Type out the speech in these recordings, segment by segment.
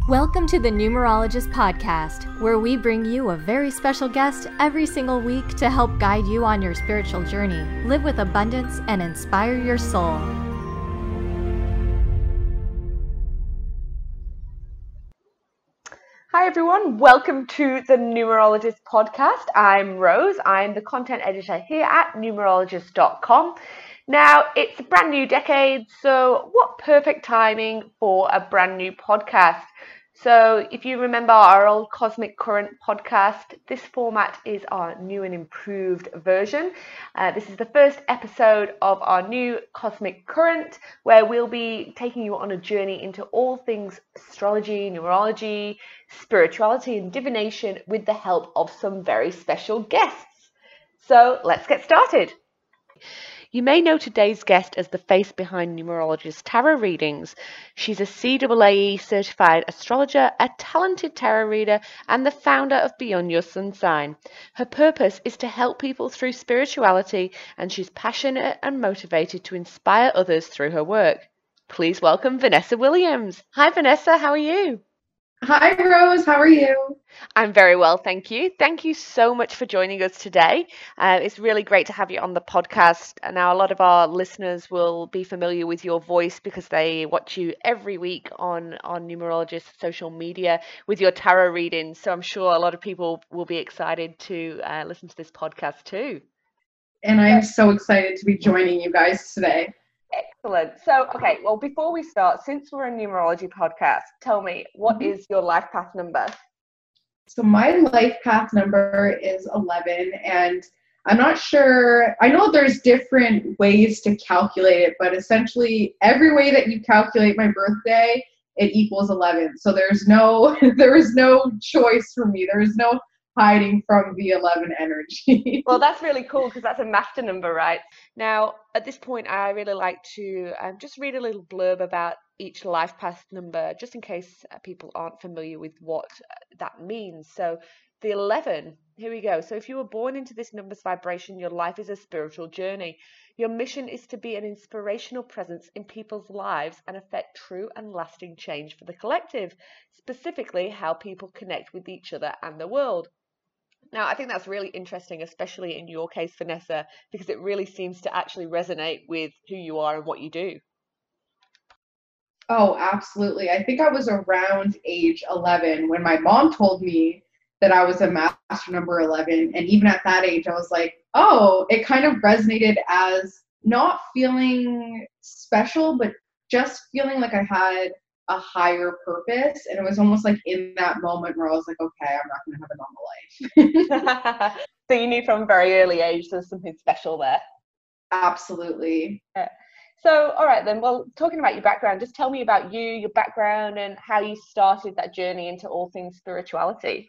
Welcome to the Numerologist Podcast, where we bring you a very special guest every single week to help guide you on your spiritual journey, live with abundance, and inspire your soul. Hi everyone, welcome to the Numerologist Podcast. I'm Rose, I'm the content editor here at numerologist.com. Now, it's a brand new decade, so what perfect timing for a brand new podcast. So if you remember our old Cosmic Current podcast, this format is our new and improved version. This is the first episode of our new Cosmic Current, where we'll be taking you on a journey into all things astrology, numerology, spirituality and divination with the help of some very special guests. So let's get started. You may know today's guest as the face behind Numerologist Tarot Readings. She's a CAAE certified astrologer, a talented tarot reader, and the founder of Beyond Your Sun Sign. Her purpose is to help people through spirituality, and she's passionate and motivated to inspire others through her work. Please welcome Vanessa Williams. Hi Vanessa, how are you? Hi Rose, how are you? I'm very well, thank you. Thank you so much for joining us today. It's really great to have you on the podcast. Now, a lot of our listeners will be familiar with your voice because they watch you every week on Numerologist social media with your tarot readings. So I'm sure a lot of people will be excited to listen to this podcast too. And I'm so excited to be joining you guys today. Excellent. So, okay, well, before we start, since we're a numerology podcast, tell me, what is your life path number? So my life path number is 11, and I'm not sure, I know there's different ways to calculate it, but essentially every way that you calculate my birthday, it equals 11. So there is no choice for me. There is no hiding from the 11 energy. Well, that's really cool because that's a master number, right? Now, at this point, I really like to just read a little blurb about each life path number, just in case people aren't familiar with what that means. So the 11, here we go. So if you were born into this number's vibration, your life is a spiritual journey. Your mission is to be an inspirational presence in people's lives and affect true and lasting change for the collective, specifically how people connect with each other and the world. Now, I think that's really interesting, especially in your case, Vanessa, because it really seems to actually resonate with who you are and what you do. Oh, absolutely. I think I was around age 11 when my mom told me that I was a master number 11. And even at that age, I was like, oh, it kind of resonated as not feeling special, but just feeling like I had a higher purpose. And it was almost like in that moment where I was like, okay, I'm not going to have a normal life. So you knew from a very early age there's something special there. Absolutely. Yeah. So, all right then, well, talking about your background, just tell me about you, your background, and how you started that journey into all things spirituality.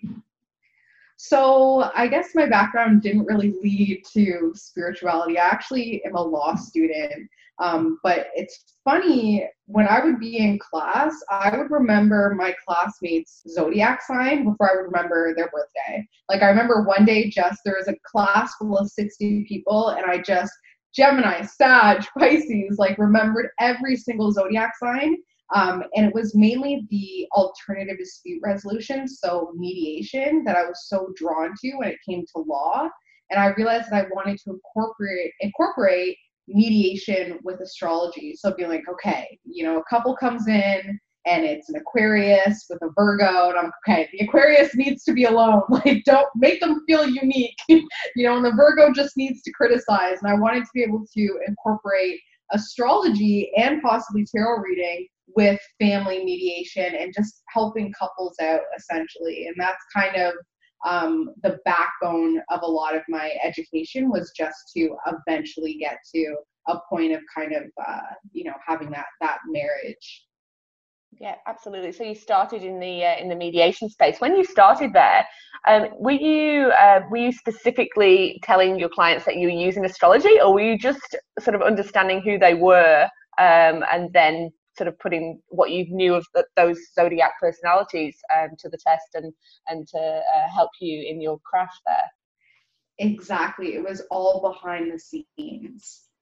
So I guess my background didn't really lead to spirituality. I actually am a law student. But it's funny, when I would be in class, I would remember my classmates' zodiac sign before I would remember their birthday. Like I remember one day there was a class full of 60 people and I just, Gemini, Sag, Pisces, like remembered every single zodiac sign. And it was mainly the alternative dispute resolution, so mediation, that I was so drawn to when it came to law. And I realized that I wanted to incorporate mediation with astrology. So being like, okay, a couple comes in and it's an Aquarius with a Virgo, and I'm okay, the Aquarius needs to be alone. Like, don't make them feel unique, and the Virgo just needs to criticize. And I wanted to be able to incorporate astrology and possibly tarot reading with family mediation and just helping couples out, essentially. And that's kind of the backbone of a lot of my education, was just to eventually get to a point of kind of having that marriage. Yeah, absolutely. So you started in the mediation space. When you started there, were you specifically telling your clients that you were using astrology, or were you just sort of understanding who they were and then sort of putting what you knew of those zodiac personalities to the test and to help you in your craft there? Exactly. It was all behind the scenes.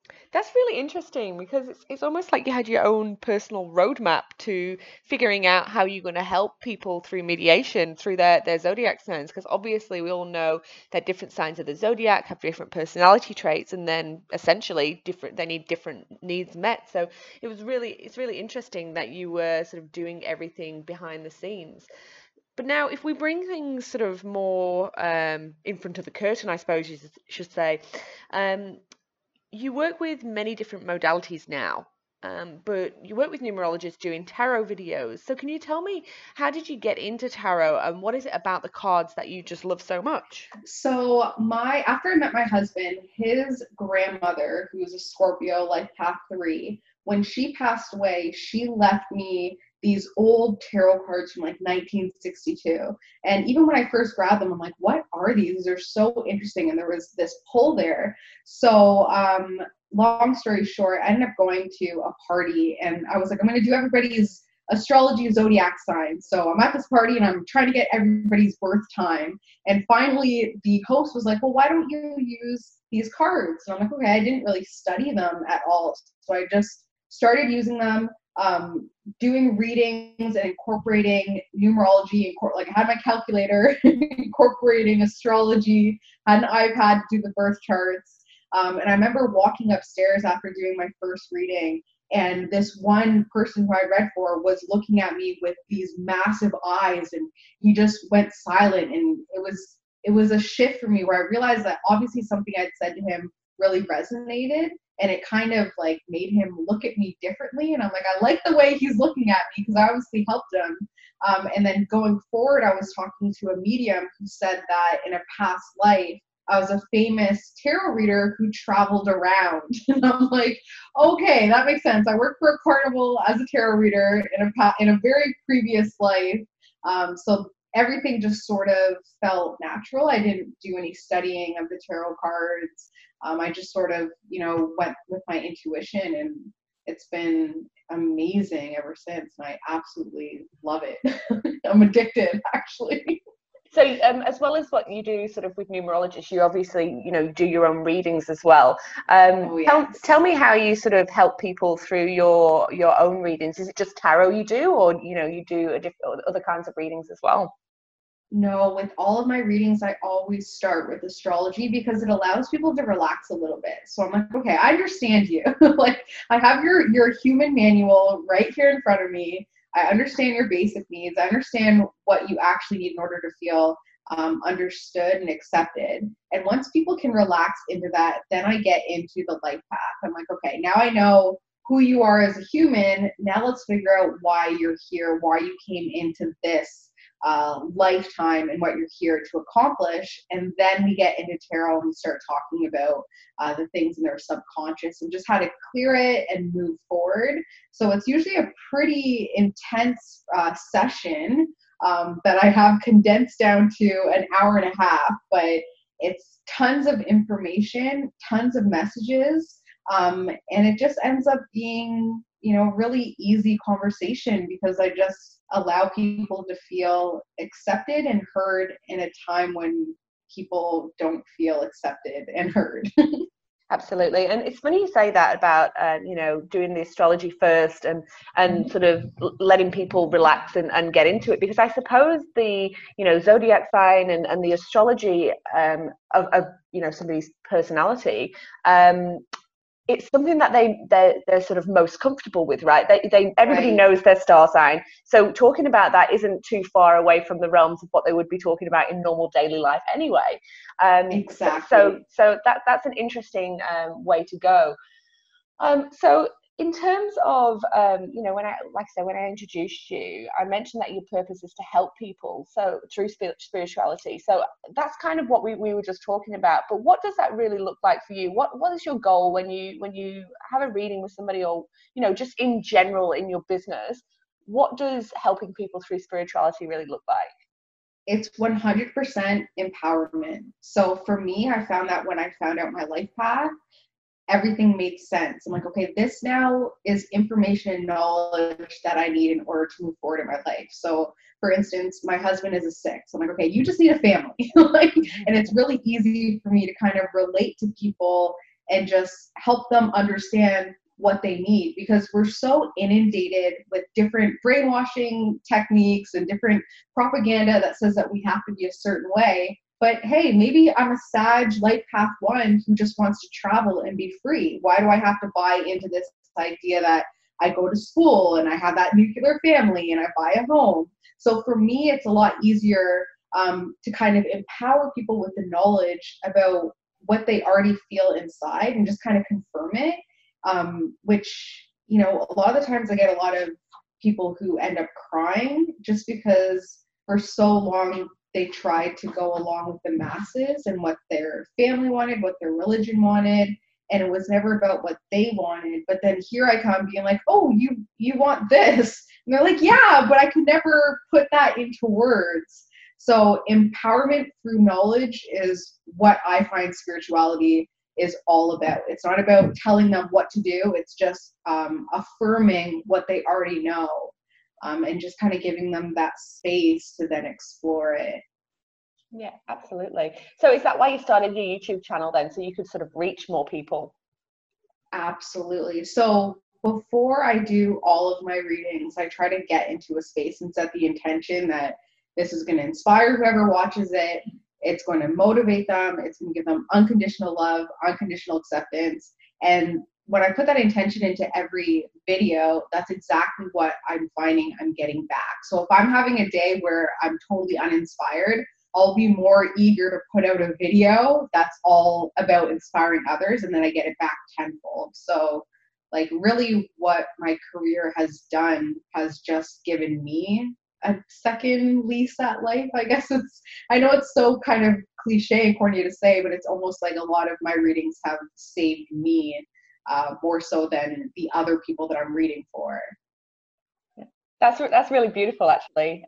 That's really interesting because it's almost like you had your own personal roadmap to figuring out how you're going to help people through mediation through their zodiac signs. Because obviously we all know that different signs of the zodiac have different personality traits, and then essentially they need different needs met. So it's really interesting that you were sort of doing everything behind the scenes. But now, if we bring things sort of more in front of the curtain, I suppose you should say, um, you work with many different modalities now, but you work with numerologists doing tarot videos. So can you tell me, how did you get into tarot, and what is it about the cards that you just love so much? So after I met my husband, his grandmother, who was a Scorpio, life path 3, when she passed away, she left me these old tarot cards from like 1962. And even when I first grabbed them, I'm like, what are these? They're so interesting. And there was this pull there. So long story short, I ended up going to a party, and I was like, I'm going to do everybody's astrology zodiac signs. So I'm at this party and I'm trying to get everybody's birth time. And finally, the host was like, well, why don't you use these cards? And I'm like, okay, I didn't really study them at all. So I just started using them, doing readings and incorporating numerology. Like I had my calculator, incorporating astrology, had an iPad to do the birth charts. And I remember walking upstairs after doing my first reading, and this one person who I read for was looking at me with these massive eyes, and he just went silent. And it was a shift for me where I realized that obviously something I'd said to him really resonated, and it kind of like made him look at me differently. And I'm like, I like the way he's looking at me because I obviously helped him. And then going forward, I was talking to a medium who said that in a past life, I was a famous tarot reader who traveled around. And I'm like, okay, that makes sense. I worked for a carnival as a tarot reader in a very previous life. So everything just sort of felt natural. I didn't do any studying of the tarot cards. I just sort of, went with my intuition, and it's been amazing ever since. And I absolutely love it. I'm addicted, actually. So as well as what you do sort of with numerologists, you obviously, do your own readings as well. Yes. Tell me how you sort of help people through your own readings. Is it just tarot you do, or, you do other kinds of readings as well? No, with all of my readings, I always start with astrology because it allows people to relax a little bit. So I'm like, okay, I understand you. Like I have your human manual right here in front of me. I understand your basic needs. I understand what you actually need in order to feel understood and accepted. And once people can relax into that, then I get into the life path. I'm like, okay, now I know who you are as a human. Now let's figure out why you're here, why you came into this lifetime and what you're here to accomplish. And then we get into tarot and start talking about the things in their subconscious and just how to clear it and move forward. So it's usually a pretty intense session that I have condensed down to an hour and a half, but it's tons of information, tons of messages, and it just ends up being, really easy conversation because I just allow people to feel accepted and heard in a time when people don't feel accepted and heard. Absolutely. And it's funny you say that about, doing the astrology first and sort of letting people relax and get into it, because I suppose the, zodiac sign and the astrology of somebody's personality, it's something that they're sort of most comfortable with, right? Everybody Right. knows their star sign. So talking about that isn't too far away from the realms of what they would be talking about in normal daily life anyway. Exactly. So that's an interesting way to go. So in terms of, when I introduced you, I mentioned that your purpose is to help people, so through spirituality. So that's kind of what we were just talking about. But what does that really look like for you? What is your goal when you have a reading with somebody, or, just in general in your business? What does helping people through spirituality really look like? It's 100% empowerment. So for me, I found that when I found out my life path, everything made sense. I'm like, okay, this now is information and knowledge that I need in order to move forward in my life. So for instance, my husband is a 6. I'm like, okay, you just need a family. And it's really easy for me to kind of relate to people and just help them understand what they need, because we're so inundated with different brainwashing techniques and different propaganda that says that we have to be a certain way. But hey, maybe I'm a Sag life path 1 who just wants to travel and be free. Why do I have to buy into this idea that I go to school and I have that nuclear family and I buy a home? So for me, it's a lot easier to kind of empower people with the knowledge about what they already feel inside and just kind of confirm it. Which, you know, a lot of the times I get a lot of people who end up crying just because for so long they tried to go along with the masses and what their family wanted, what their religion wanted, and it was never about what they wanted. But then here I come being like, oh, you want this? And they're like, yeah, but I could never put that into words. So empowerment through knowledge is what I find spirituality is all about. It's not about telling them what to do. It's just affirming what they already know, and just kind of giving them that space to then explore it. Yeah, absolutely. So is that why you started your YouTube channel then, so you could sort of reach more people? Absolutely. So before I do all of my readings, I try to get into a space and set the intention that this is going to inspire whoever watches it. It's going to motivate them. It's going to give them unconditional love, unconditional acceptance. And when I put that intention into every video, that's exactly what I'm finding I'm getting back. So if I'm having a day where I'm totally uninspired, I'll be more eager to put out a video that's all about inspiring others, and then I get it back tenfold. So like really what my career has done has just given me a second lease at life. I guess I know it's so kind of cliche and corny to say, but it's almost like a lot of my readings have saved me more so than the other people that I'm reading for. That's really beautiful, actually.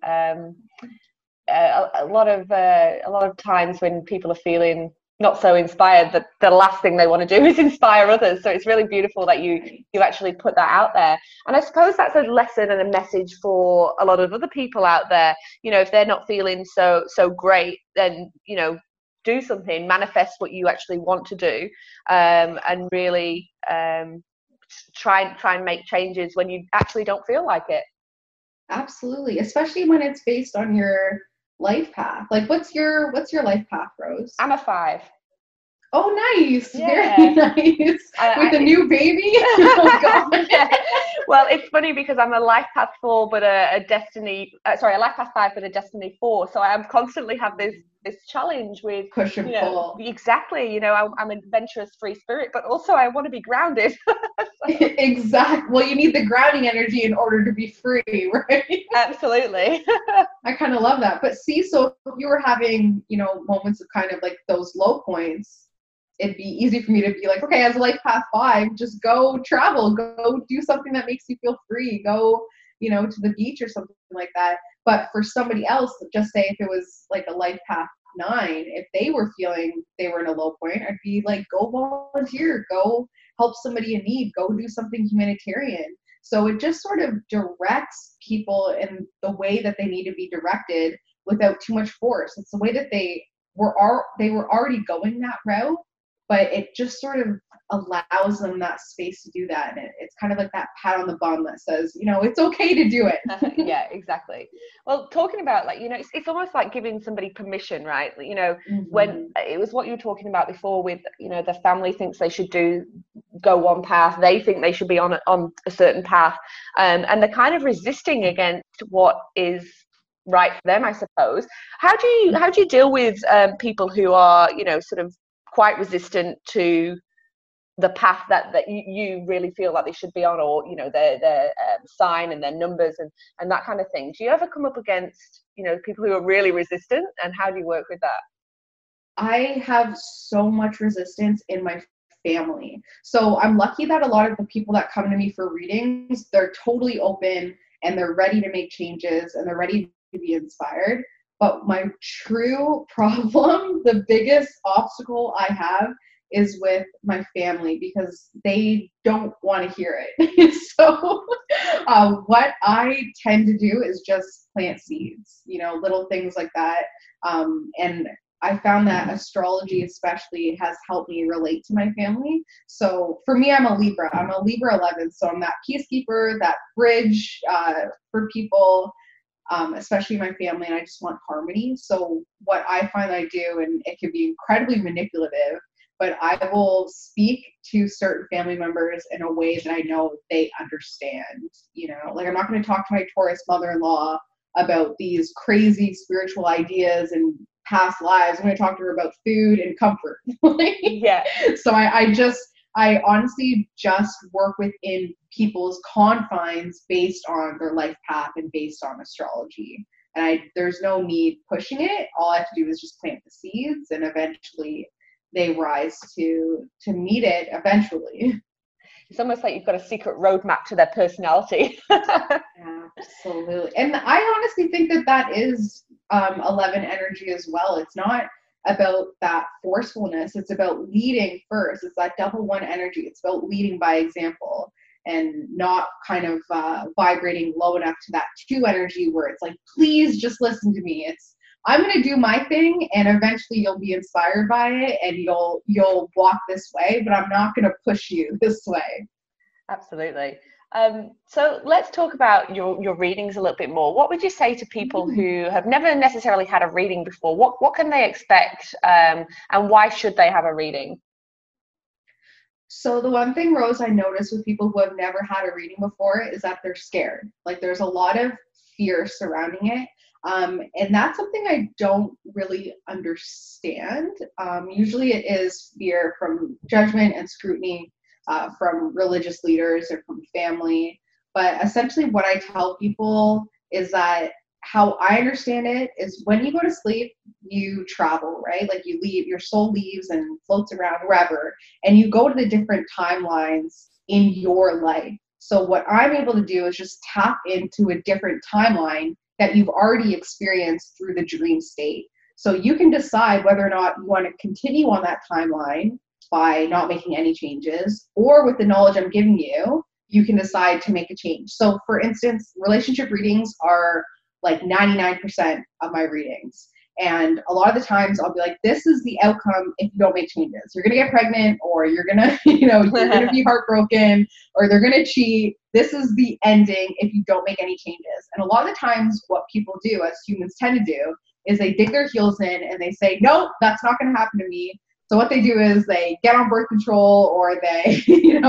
A lot of times when people are feeling not so inspired, that the last thing they want to do is inspire others. So it's really beautiful that you actually put that out there. And I suppose that's a lesson and a message for a lot of other people out there. You know, if they're not feeling so great, then, you know, do something, manifest what you actually want to do, and really try and make changes when you actually don't feel like it. Absolutely, especially when it's based on your life path. Like what's your life path, Rose? I'm a 5. Oh, nice. Yeah. Very nice. With a new baby? Oh, God. Yeah. Well, it's funny because I'm a life path 4, but a life path 5, but a destiny 4. So I constantly have this challenge with push and pull. Exactly. You know, I'm an adventurous free spirit, but also I want to be grounded. Exactly. Well, you need the grounding energy in order to be free, right? Absolutely. I kind of love that. But see, so if you were having, you know, moments of kind of like those low points, it'd be easy for me to be like, okay, as a life path 5, just go travel, go do something that makes you feel free, go, you know, to the beach or something like that. But for somebody else, just say if it was like a life path 9, if they were feeling they were in a low point, I'd be like, go volunteer, go help somebody in need, go do something humanitarian. So it just sort of directs people in the way that they need to be directed without too much force. It's the way that they were already going that route, but it just sort of allows them that space to do that. And it's kind of like that pat on the bum that says, you know, it's okay to do it. Yeah, exactly. Well, talking about like, you know, it's almost like giving somebody permission, right? You know, when it was what you were talking about before with, you know, the family thinks they should go one path, they think they should be on a certain path, and they're kind of resisting against what is right for them, I suppose. How do you deal with people who are, you know, sort of quite resistant to the path that you really feel like they should be on, or, you know, their sign and their numbers and that kind of thing? Do you ever come up against, you know, people who are really resistant, and how do you work with that? I have so much resistance in my family. So I'm lucky that a lot of the people that come to me for readings, they're totally open and they're ready to make changes and they're ready to be inspired. But my true problem, the biggest obstacle I have, is with my family, because they don't want to hear it. So what I tend to do is just plant seeds, you know, little things like that. And I found that astrology especially has helped me relate to my family. So for me, I'm a Libra. I'm a Libra 11. So I'm that peacekeeper, that bridge for people, especially my family, and I just want harmony. So what I find I do, and it can be incredibly manipulative, but I will speak to certain family members in a way that I know they understand. You know, like I'm not going to talk to my Taurus mother-in-law about these crazy spiritual ideas and past lives. I'm going to talk to her about food and comfort. Yeah. So I honestly just work within people's confines based on their life path and based on astrology. And there's no need pushing it. All I have to do is just plant the seeds, and eventually they rise to meet it eventually. It's almost like you've got a secret roadmap to their personality. Absolutely. And I honestly think that is 11 energy as well. It's not about that forcefulness. It's about leading first. It's that double one energy. It's about leading by example and not kind of vibrating low enough to that 2 energy where it's like, please just listen to me. It's, I'm going to do my thing, and eventually you'll be inspired by it and you'll walk this way, but I'm not going to push you this way. Absolutely. So let's talk about your readings a little bit more. What would you say to people who have never necessarily had a reading before? What can they expect, and why should they have a reading? So the one thing, Rose, I notice with people who have never had a reading before is that they're scared. Like there's a lot of fear surrounding it. And that's something I don't really understand. Usually it is fear from judgment and scrutiny from religious leaders or from family. But essentially what I tell people is that how I understand it is when you go to sleep, you travel, right? Like you leave, your soul leaves and floats around wherever, and you go to the different timelines in your life. So what I'm able to do is just tap into a different timeline that you've already experienced through the dream state. So you can decide whether or not you want to continue on that timeline by not making any changes, or with the knowledge I'm giving you, you can decide to make a change. So for instance, relationship readings are like 99% of my readings. And a lot of the times I'll be like, this is the outcome if you don't make changes. You're going to get pregnant, or you're going to, you're going to be heartbroken, or they're going to cheat. This is the ending if you don't make any changes. And a lot of the times what people do, as humans tend to do, is they dig their heels in and they say, nope, that's not going to happen to me. So what they do is they get on birth control, or they,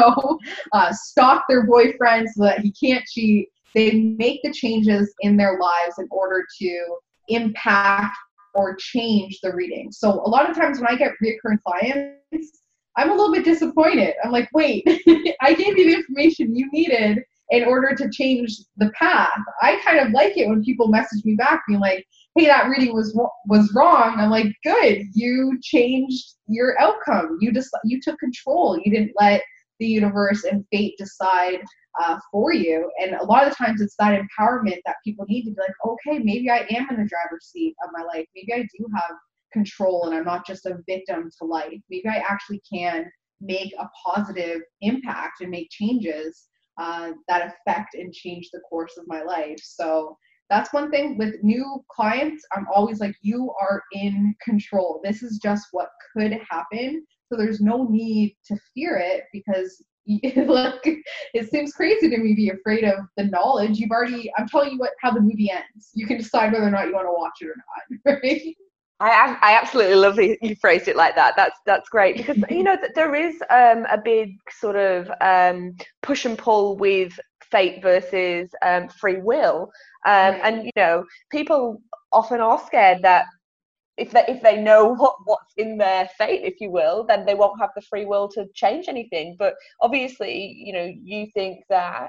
stalk their boyfriend so that he can't cheat. They make the changes in their lives in order to impact or change the reading. So a lot of times when I get reoccurring clients, I'm a little bit disappointed. I'm like, wait, I gave you the information you needed in order to change the path. I kind of like it when people message me back being like, hey, that reading was wrong. I'm like, good, you changed your outcome. You took control. You didn't let the universe and fate decide for you. And a lot of the times it's that empowerment that people need to be like, okay, maybe I am in the driver's seat of my life. Maybe I do have control and I'm not just a victim to life. Maybe I actually can make a positive impact and make changes that affect and change the course of my life. So that's one thing with new clients. I'm always like, you are in control. This is just what could happen. So there's no need to fear it, because look, it seems crazy to me be afraid of the knowledge. I'm telling you how the movie ends. You can decide whether or not you want to watch it or not, right? I absolutely love that you phrased it like that. That's great, because there is a big sort of push and pull with fate versus free will, and people often are scared that if they know what's in their fate, if you will, then they won't have the free will to change anything. But obviously, you think that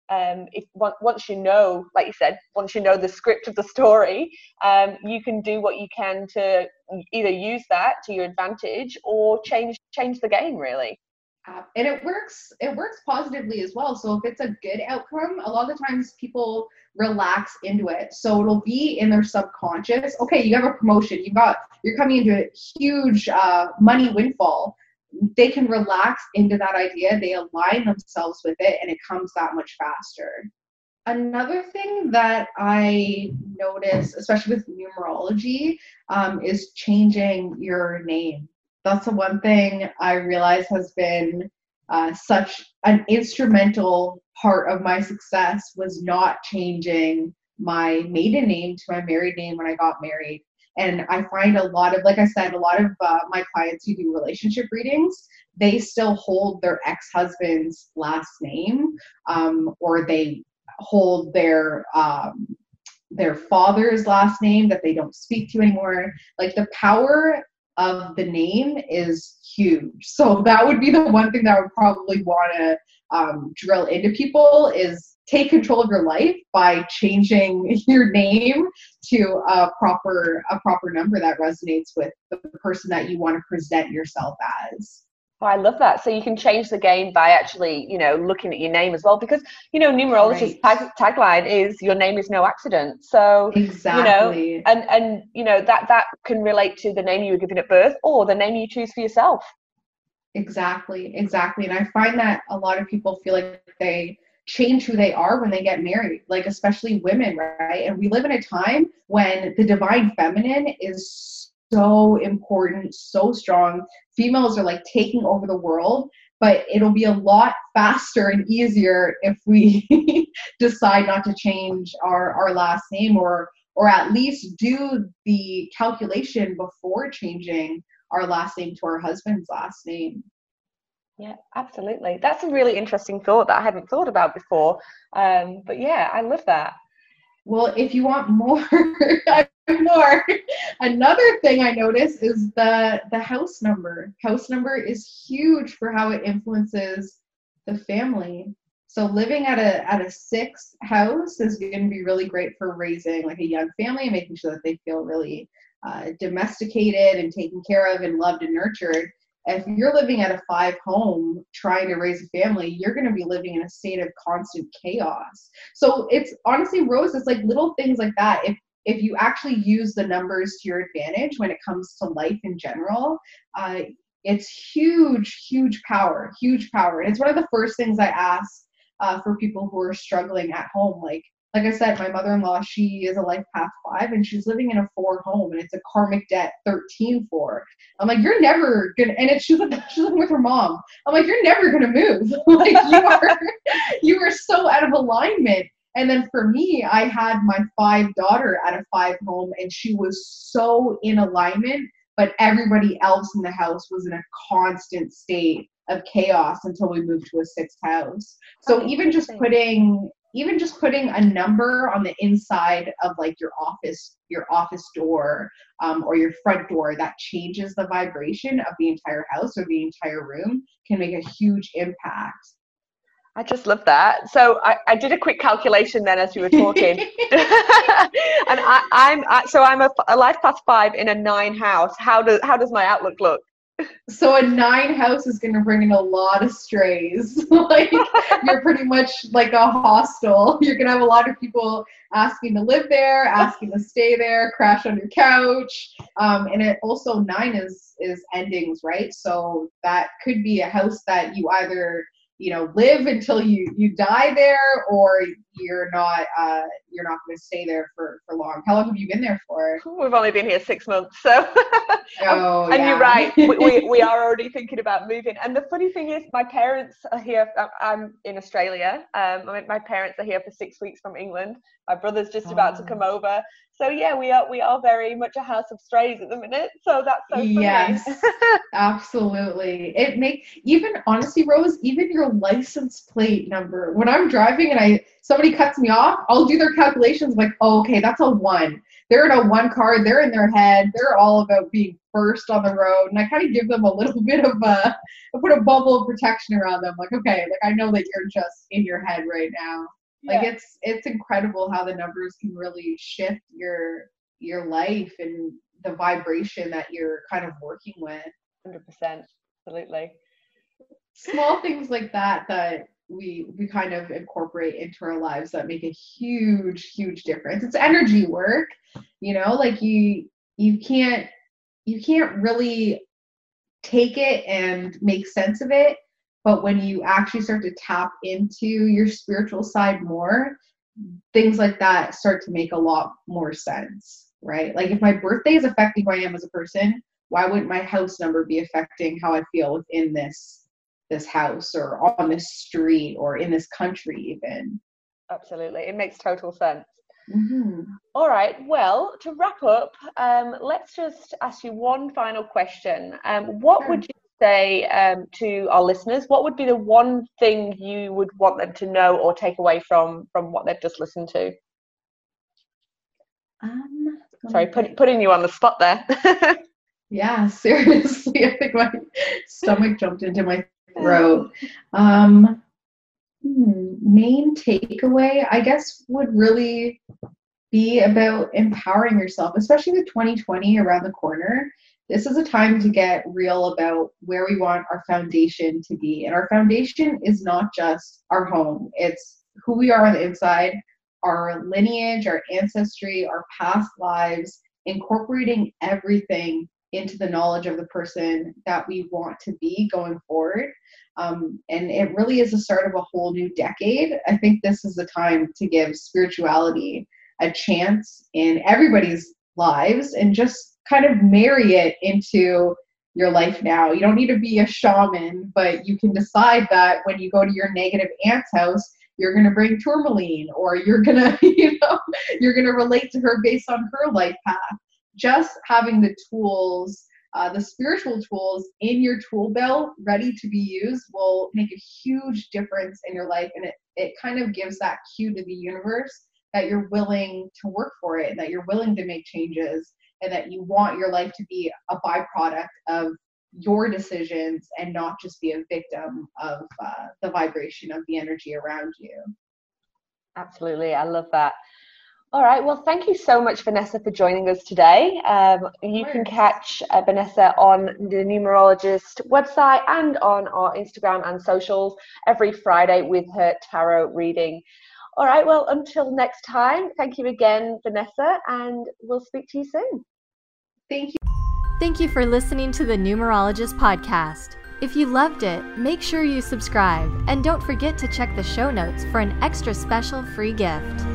once you know, like you said, once you know the script of the story, you can do what you can to either use that to your advantage or change the game, really. And it works positively as well. So if it's a good outcome, a lot of the times people relax into it. So it'll be in their subconscious. Okay, you have a promotion, you're coming into a huge money windfall. They can relax into that idea. They align themselves with it, and it comes that much faster. Another thing that I notice, especially with numerology, is changing your name. That's the one thing I realize has been such an instrumental part of my success, was not changing my maiden name to my married name when I got married. And I find a lot of, like I said, a lot of my clients who do relationship readings, they still hold their ex-husband's last name, or they hold their father's last name that they don't speak to anymore. Like, the power of the name is huge. So that would be the one thing that I would probably want to drill into people, is take control of your life by changing your name to a proper number that resonates with the person that you want to present yourself as. Oh, I love that. So you can change the game by actually, looking at your name as well, because, numerologist tagline is your name is no accident. So, exactly. And that can relate to the name you were given at birth or the name you choose for yourself. Exactly. And I find that a lot of people feel like they change who they are when they get married, like especially women, right? And we live in a time when the divine feminine is so important, so strong. Females are like taking over the world, but it'll be a lot faster and easier if we decide not to change our last name, or at least do the calculation before changing our last name to our husband's last name. Yeah, absolutely. That's a really interesting thought that I hadn't thought about before. But yeah, I love that. Well, if you want more, another thing I noticed is the house number. House number is huge for how it influences the family. So living at a 6th house is going to be really great for raising like a young family and making sure that they feel really domesticated and taken care of and loved and nurtured. If you're living at a 5 home trying to raise a family, you're going to be living in a state of constant chaos. So it's honestly, Rose, it's like little things like that. If you actually use the numbers to your advantage when it comes to life in general, it's huge power. And it's one of the first things I ask for people who are struggling at home. Like I said, my mother-in-law, she is a life path 5 and she's living in a 4 home, and it's a karmic debt 13-4. I'm like, you're never gonna, and she's living with her mom. I'm like, you're never gonna move. Like, you are so out of alignment. And then for me, I had my 5 daughter at a 5 home, and she was so in alignment, but everybody else in the house was in a constant state of chaos until we moved to a 6th house. So even just putting a number on the inside of like your office door, or your front door, that changes the vibration of the entire house or the entire room, can make a huge impact. I just love that. So I did a quick calculation then as you were talking. And I'm a life path 5 in a 9 house. How does my outlook look? So a 9 house is going to bring in a lot of strays. Like, you're pretty much like a hostel. You're going to have a lot of people asking to live there, asking to stay there, crash on your couch. And it also, 9 is endings, right? So that could be a house that you either live until you die there, or you're not going to stay there for long. How long have you been there for? We've only been here 6 months, so. Oh, and yeah. You're right. We are already thinking about moving. And the funny thing is, my parents are here. I'm in Australia. My parents are here for 6 weeks from England. My brother's just about to come over. So yeah, we are very much a house of strays at the minute. So that's so funny. Yes, absolutely. Honestly, Rose, even your license plate number. When I'm driving and somebody cuts me off, I'll do their calculations like, oh, okay, that's a 1. They're in a 1 car. They're in their head. They're all about being first on the road, and I kind of give them a little bit of I put a bubble of protection around them. Like, okay, like I know that you're just in your head right now. Yeah. Like, it's incredible how the numbers can really shift your life and the vibration that you're kind of working with. 100%, absolutely. Small things like that we kind of incorporate into our lives that make a huge difference. It's energy work, like you can't really take it and make sense of it. But when you actually start to tap into your spiritual side more, things like that start to make a lot more sense, right? Like if my birthday is affecting who I am as a person, why wouldn't my house number be affecting how I feel within this house or on this street or in this country even? Absolutely. It makes total sense. Mm-hmm. All right. Well, to wrap up, let's just ask you one final question. What would you say to our listeners? What would be the one thing you would want them to know or take away from what they've just listened to? Sorry, putting you on the spot there. Yeah, seriously, I think my stomach jumped into my throat. Main takeaway, I guess, would really be about empowering yourself, especially with 2020 around the corner. This is a time to get real about where we want our foundation to be. And our foundation is not just our home. It's who we are on the inside, our lineage, our ancestry, our past lives, incorporating everything into the knowledge of the person that we want to be going forward. And it really is the start of a whole new decade. I think this is the time to give spirituality a chance in everybody's lives and just kind of marry it into your life now. You don't need to be a shaman, but you can decide that when you go to your negative aunt's house, you're going to bring tourmaline, or you're going to, you're going to relate to her based on her life path. Just having the tools, the spiritual tools in your tool belt ready to be used will make a huge difference in your life. And it kind of gives that cue to the universe that you're willing to work for it, and that you're willing to make changes, and that you want your life to be a byproduct of your decisions and not just be a victim of the vibration of the energy around you. Absolutely. I love that. All right. Well, thank you so much, Vanessa, for joining us today. You can catch Vanessa on the Numerologist website and on our Instagram and socials every Friday with her tarot reading. All right. Well, until next time, thank you again, Vanessa, and we'll speak to you soon. Thank you. Thank you for listening to the Numerologist podcast. If you loved it, make sure you subscribe, and don't forget to check the show notes for an extra special free gift.